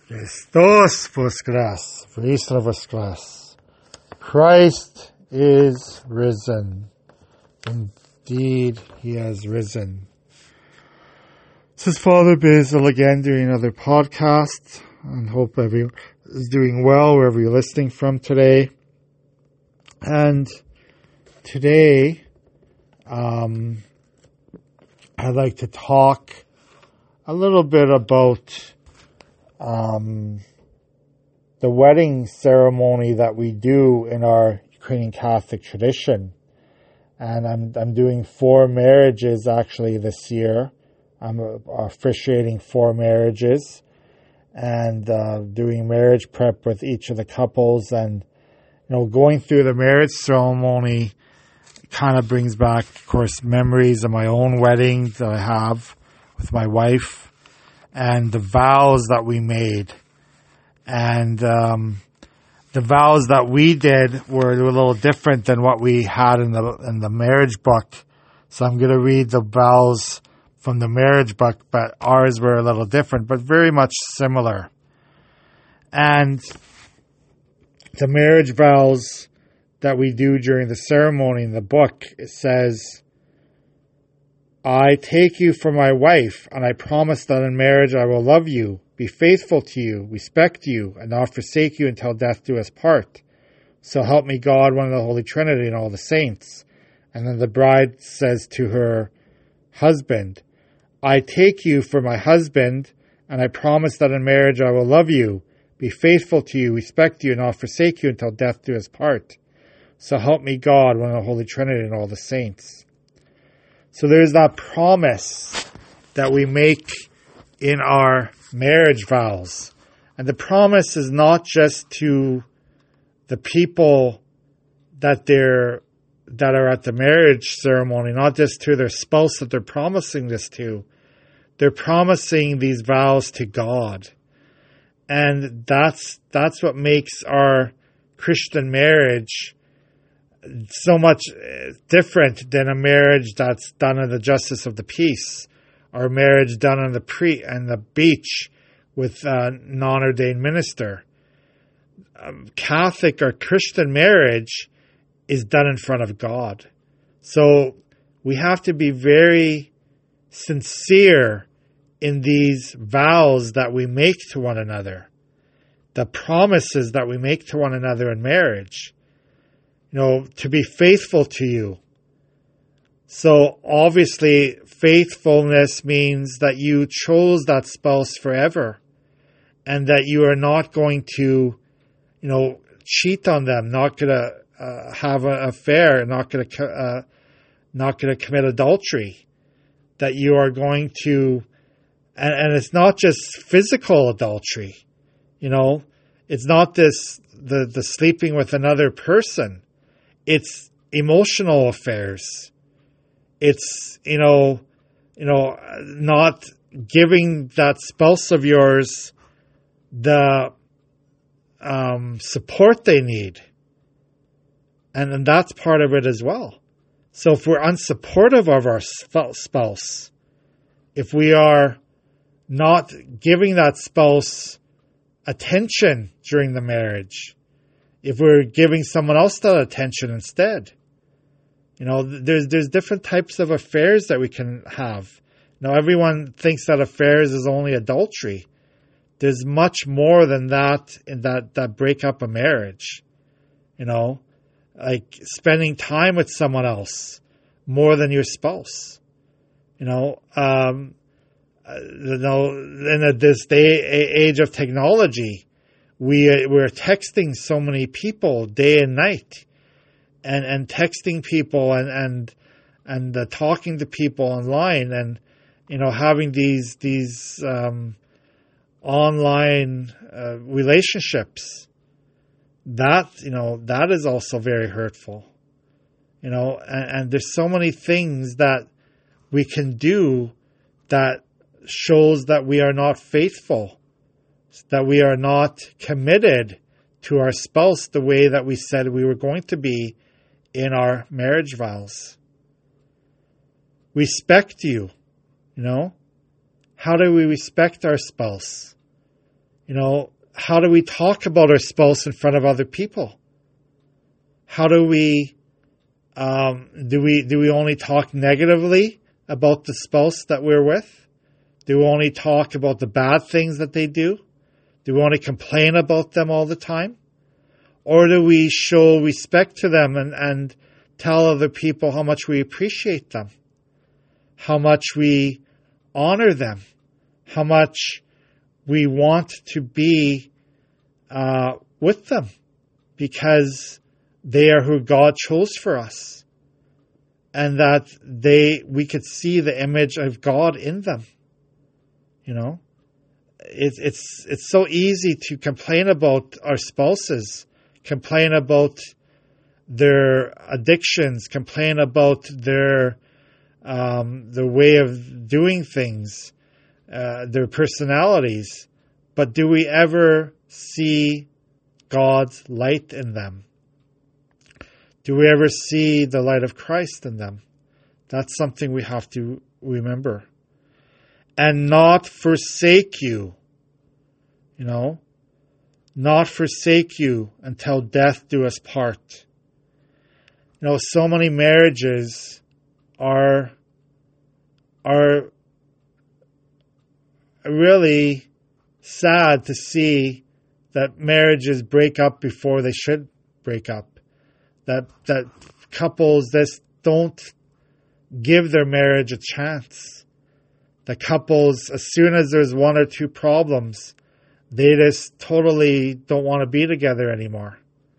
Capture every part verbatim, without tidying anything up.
Christos voskres, Vristra voskres. Christ is risen. Indeed, he has risen. This is Father Basil again doing another podcast, and hope everyone is doing well wherever you're listening from today. And today, um, I'd like to talk a little bit about um, the wedding ceremony that we do in our Ukrainian Catholic tradition. And I'm I'm doing four marriages actually this year. I'm officiating four marriages and uh, doing marriage prep with each of the couples. And, you know, going through the marriage ceremony kind of brings back, of course, memories of my own wedding that I have with my wife and the vows that we made. And um, the vows that we did were a little different than what we had in the in the marriage book. So I'm going to read the vows from the marriage book, but ours were a little different, but very much similar. And the marriage vows that we do during the ceremony in the book, it says, I take you for my wife, and I promise that in marriage I will love you, be faithful to you, respect you, and not forsake you until death do us part. So help me God, one of the Holy Trinity, and all the saints. And then the bride says to her husband, I take you for my husband, and I promise that in marriage I will love you, be faithful to you, respect you, and not forsake you until death do us part. So help me God, one of the Holy Trinity, and all the saints. So there's that promise that we make in our marriage vows. And the promise is not just to the people that they're that are at the marriage ceremony, not just to their spouse that they're promising this to. They're promising these vows to God. And that's that's what makes our Christian marriage so much different than a marriage that's done in the justice of the peace, or a marriage done on the pre on the beach with a non-ordained minister. Um, Catholic or Christian marriage is done in front of God. So we have to be very sincere in these vows that we make to one another, the promises that we make to one another in marriage. You know, to be faithful to you. So obviously, faithfulness means that you chose that spouse forever, and that you are not going to, you know, cheat on them, not going to uh, have an affair, not going to, uh, not going to commit adultery. That you are going to, and, and it's not just physical adultery. You know, it's not this the the sleeping with another person. It's emotional affairs. It's, you know, you know, not giving that spouse of yours the um, support they need. And, and that's part of it as well. So if we're unsupportive of our spouse, if we are not giving that spouse attention during the marriage, if we're giving someone else that attention instead. You know, there's there's different types of affairs that we can have. Now, everyone thinks that affairs is only adultery. There's much more than that in that, that break up a marriage. You know, like spending time with someone else more than your spouse. You know, um, you know, in this day age of technology, We, we're texting so many people day and night, and, and texting people and, and, and uh, talking to people online, and, you know, having these, these, um, online, uh, relationships. That, you know, that is also very hurtful, you know, and, and there's so many things that we can do that shows that we are not faithful, that we are not committed to our spouse the way that we said we were going to be in our marriage vows. Respect you, you know. How do we respect our spouse? You know, how do we talk about our spouse in front of other people? How do we, um, do we, do we only talk negatively about the spouse that we're with? Do we only talk about the bad things that they do? Do we only complain about them all the time? Or do we show respect to them and, and tell other people how much we appreciate them? How much we honor them? How much we want to be uh, with them because they are who God chose for us, and that they we could see the image of God in them. You know, it's it's it's so easy to complain about our spouses, complain about their addictions, complain about their um, their way of doing things, uh, their personalities, but do we ever see God's light in them? Do we ever see the light of Christ in them? That's something we have to remember. And not forsake you. You know? Not forsake you until death do us part. You know, so many marriages are, are really sad to see that marriages break up before they should break up. That that couples just don't give their marriage a chance. The couples, as soon as there's one or two problems, they just totally don't want to be together anymore.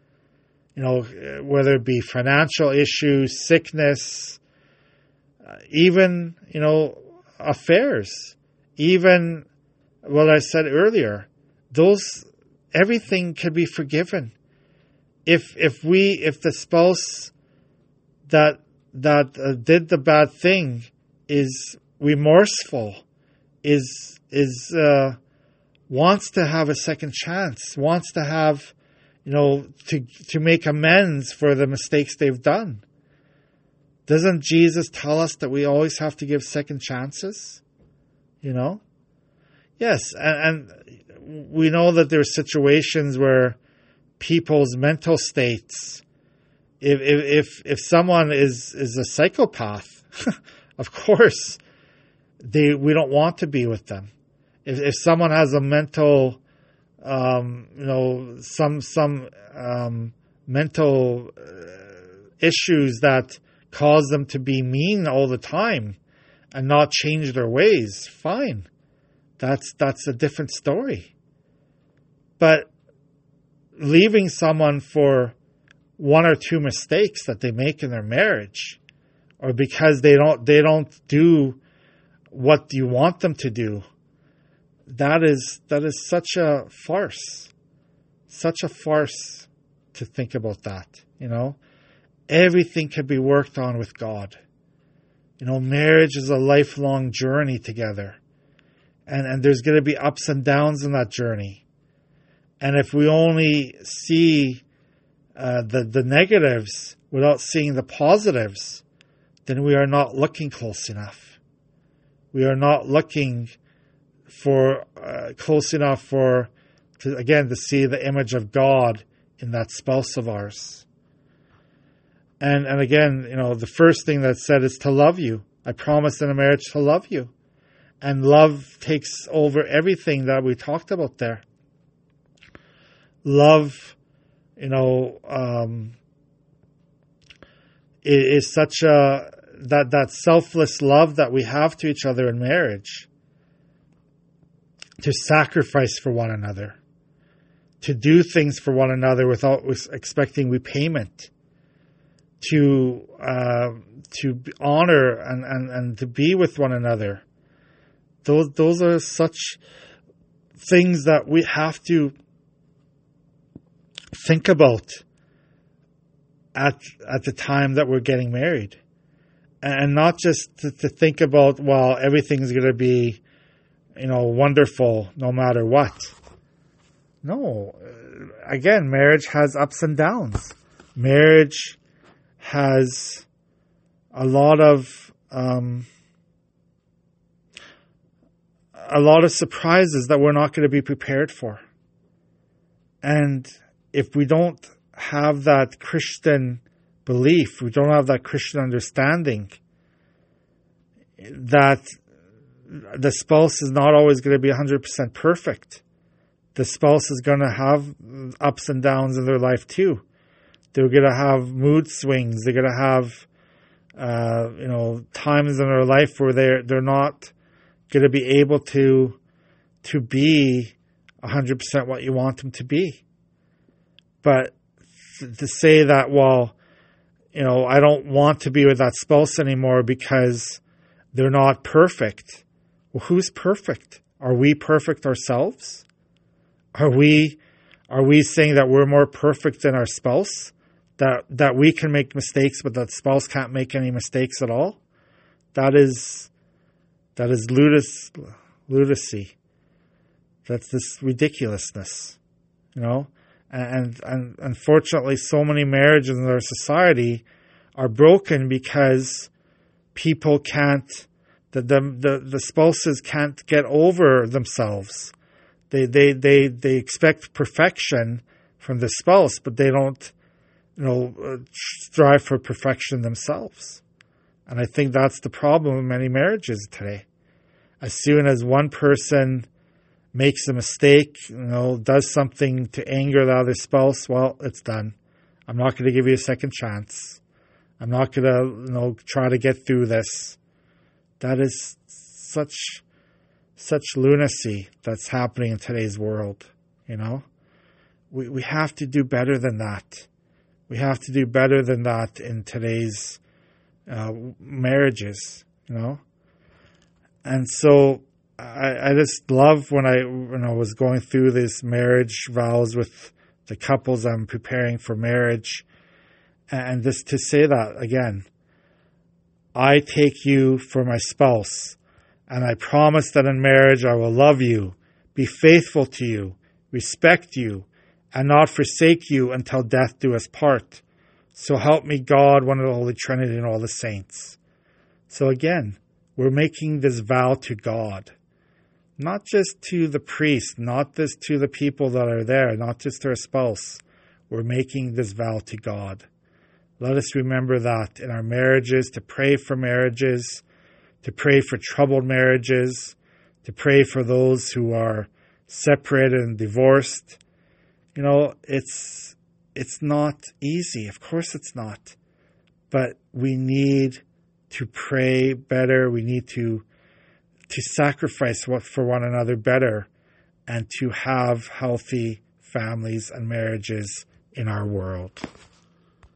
You know, whether it be financial issues, sickness, uh, even, you know, affairs, even what I said earlier, those, everything can be forgiven. If if we if the spouse that that uh, did the bad thing is remorseful, is is uh, wants to have a second chance, wants to have, you know, to to make amends for the mistakes they've done, doesn't Jesus tell us that we always have to give second chances? You know, yes, and, and we know that there are situations where people's mental states, if if if someone is is a psychopath, of course they we don't want to be with them. If if someone has a mental um you know some some um mental uh, issues that cause them to be mean all the time and not change their ways, fine, that's that's a different story. But leaving someone for one or two mistakes that they make in their marriage, or because they don't they don't do what you want them to do, that is that is such a farce. Such a farce to think about that, you know? Everything can be worked on with God. You know, marriage is a lifelong journey together. And and there's going to be ups and downs in that journey. And if we only see uh, the, the negatives without seeing the positives, then we are not looking close enough. We are not looking for uh, close enough for, to, again, to see the image of God in that spouse of ours. And and again, you know, the first thing that's said is to love you. I promised in a marriage to love you. And love takes over everything that we talked about there. Love, you know, um, is, is such a, that, that selfless love that we have to each other in marriage. To sacrifice for one another. To do things for one another without expecting repayment. To, uh, to honor and, and, and to be with one another. Those, those are such things that we have to think about at at the time that we're getting married, and not just to, to think about, well, everything's going to be, you know, wonderful no matter what. No, again, marriage has ups and downs. Marriage has a lot of um, a lot of surprises that we're not going to be prepared for. And if we don't have that Christian belief, we don't have that Christian understanding that the spouse is not always going to be one hundred percent perfect. The spouse is going to have ups and downs in their life too. They're going to have mood swings. They're going to have, uh, you know, times in their life where they're they're not going to be able to to be one hundred percent what you want them to be. But to say that, well, you know, I don't want to be with that spouse anymore because they're not perfect. Well, who's perfect? Are we perfect ourselves? Are we are we saying that we're more perfect than our spouse? That that we can make mistakes, but that spouse can't make any mistakes at all? That is that is ludus, lunacy. That's this ridiculousness, you know? And, and unfortunately, so many marriages in our society are broken because people can't, the, the, the, the spouses can't get over themselves. They, they, they, they expect perfection from the spouse, but they don't, you know, strive for perfection themselves. And I think that's the problem in many marriages today. As soon as one person makes a mistake, you know, does something to anger the other spouse, well, it's done. I'm not going to give you a second chance. I'm not going to, you know, try to get through this. That is such, such lunacy that's happening in today's world, you know. We we have to do better than that. We have to do better than that in today's uh, marriages, you know. And so I, I just love when I when I was going through these marriage vows with the couples I'm preparing for marriage, and just to say that again, I take you for my spouse, and I promise that in marriage I will love you, be faithful to you, respect you, and not forsake you until death do us part. So help me God, one of the Holy Trinity, and all the saints. So again, we're making this vow to God. Not just to the priest, not just to the people that are there, not just to our spouse. We're making this vow to God. Let us remember that in our marriages, to pray for marriages, to pray for troubled marriages, to pray for those who are separated and divorced. You know, it's it's not easy. Of course it's not. But we need to pray better. We need to to sacrifice what for one another better, and to have healthy families and marriages in our world.